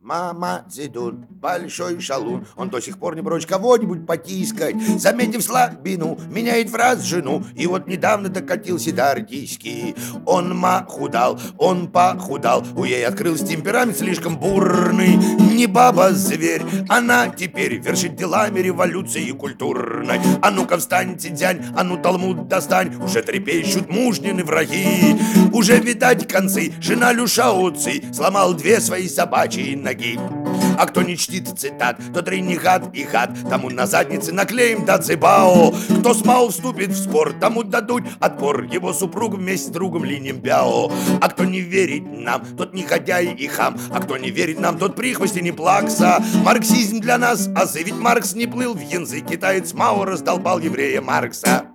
Мама Цидун, большой шалун, он до сих пор не прочь кого-нибудь потискать. Заметив слабину, меняет фраз жену, и вот недавно докатился до артистки. Он худал, он похудал, у ей открылся темперамент слишком бурный. Не баба-зверь, она теперь вершит делами революции культурной. А ну-ка встаньте, дянь, а ну талмуд достань, уже трепещут мужнины враги. Уже видать концы, жена Люшауци сломал две свои собачьи ноги. А кто не чтит цитат, тот ренегат и хат, тому на заднице наклеим дацибао. Кто с Мао вступит в спор, тому дадут отпор, его супруг вместе с другом Линем Бяо. А кто не верит нам, тот негодяй и хам, а кто не верит нам, тот прихвостень и плакса. Марксизм для нас азы, ведь Маркс не плыл в янзы, китаец Мао раздолбал еврея Маркса.